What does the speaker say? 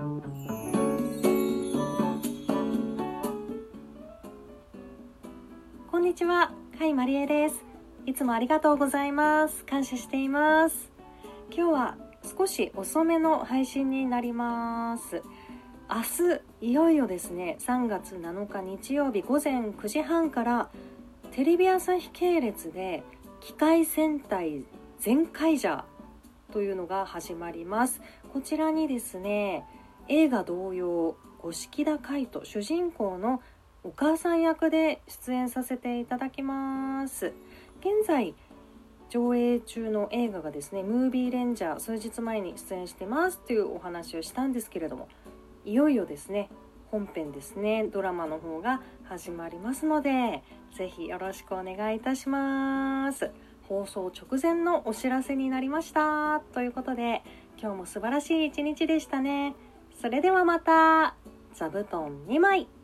こんにちは、甲斐まりえです。いつもありがとうございます。感謝しています。今日は少し遅めの配信になります。明日いよいよですね、3月7日日曜日午前9時半からテレビ朝日系列で機械戦隊ゼンカイジャーというのが始まります。こちらにですね、映画同様五色田海人主人公のお母さん役で出演させていただきます。現在上映中の映画がですね、ムービーレンジャー、数日前に出演してますというお話をしたんですけれども、いよいよですね、本編ですね、ドラマの方が始まりますので、ぜひよろしくお願いいたします。放送直前のお知らせになりましたということで、今日も素晴らしい一日でしたね。それではまた。座布団2枚。